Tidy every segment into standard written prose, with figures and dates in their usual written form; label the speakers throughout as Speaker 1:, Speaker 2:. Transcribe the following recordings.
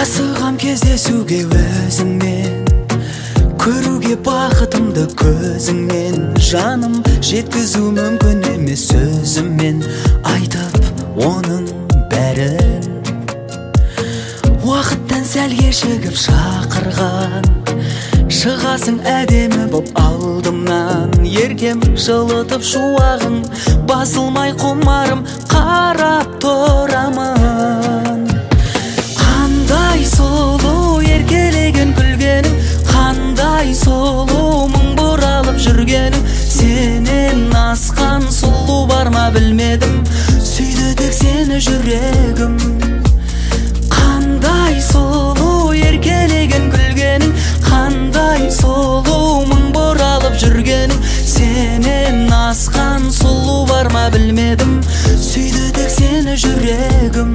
Speaker 1: Асығам кездесуге өзіңмен, көруге бақытымды көзіңнен. Жаным жеткізу мүмкін емес сөзіммен, айтып оның бәрін. Уақыттан сәл кешігіп шақырған, шығасың әдемі боп алдымнан. Еркем жылытып шуағың, басылмай құмарым қарап тұрамын. Қандай сұлу еркелеген күлгенің, қандай сұлу мың бұралып жүргенің. Сенен асқан сұлу бар ма білмедім, сүйді тек сені жүрегім. Қандай сұлу еркелеген күлгенің, қандай сұлу мың бұралып жүргенің. Сенен асқан сұлу бар ма білмедім, сүйді тек сені жүрегім.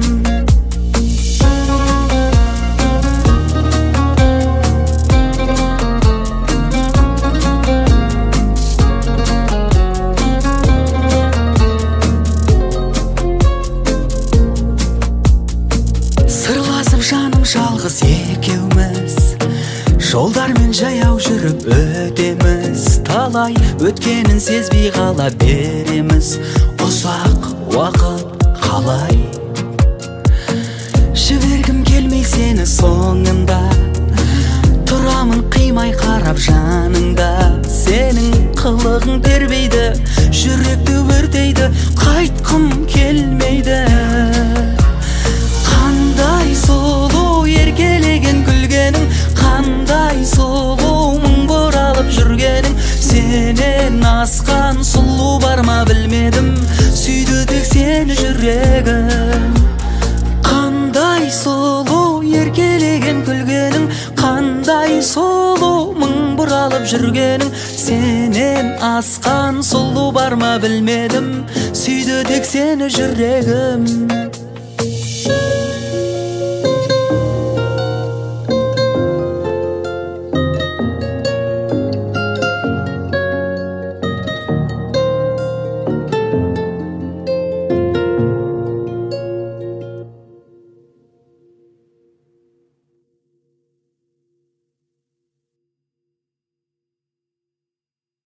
Speaker 1: Сырласып жаным жалғыз екеуміз, жолдармен жаяу жүріп өтеміз. Талай өткенін сезбей қала береміз, ұзақ уақыт қалай. Жібергім келмей сені соңында, тұрамын қимай қарап жаныңда. Сенің қылығың тербейді, жүректі өртейді, қайтқым келмейді. Қандай сұлу еркелеген күлгенің, қандай сұлу мың бұралып жүргенің. Сенен асқан сұлу бар ма білмедім, сүйді тек сені жүрегім. Қандай сұлу еркелеген күлгенің, қандай сұлу мың бұралып жүргенің. Сенен асқан сұлу бар ма білмедім, сүйді тек сені жүрегім.